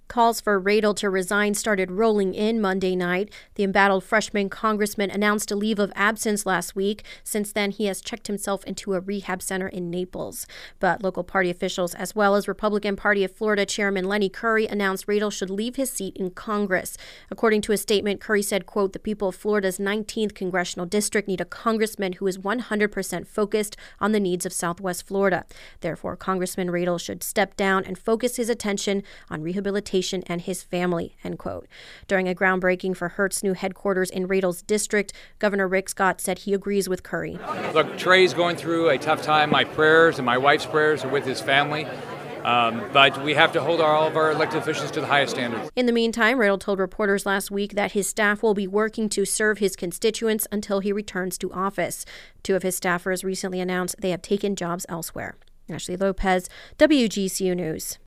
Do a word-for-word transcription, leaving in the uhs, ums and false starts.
Calls for Radel to resign started rolling in Monday night. The embattled freshman congressman announced a leave of absence last week. Since then, he has checked himself into a rehab center in Naples. But local party officials, as well as Republican Party of Florida Chairman Lenny Curry, announced Radel should leave his seat in Congress. According to a statement, Curry said, quote, "The people of Florida's nineteenth congressional district need a congressman who is one hundred percent focused on the needs of Southwest Florida. Therefore, Congressman Radel should step down and focus his attention on rehabilitation and his family," end quote. During a groundbreaking for Hertz new headquarters in Radel's district, Governor Rick Scott said he agrees with Curry. Look, Trey's going through a tough time. My prayers and my wife's prayers are with his family. Um, but we have to hold our, all of our elected officials to the highest standards. In the meantime, Radel told reporters last week that his staff will be working to serve his constituents until he returns to office. Two of his staffers recently announced they have taken jobs elsewhere. Ashley Lopez, W G C U News.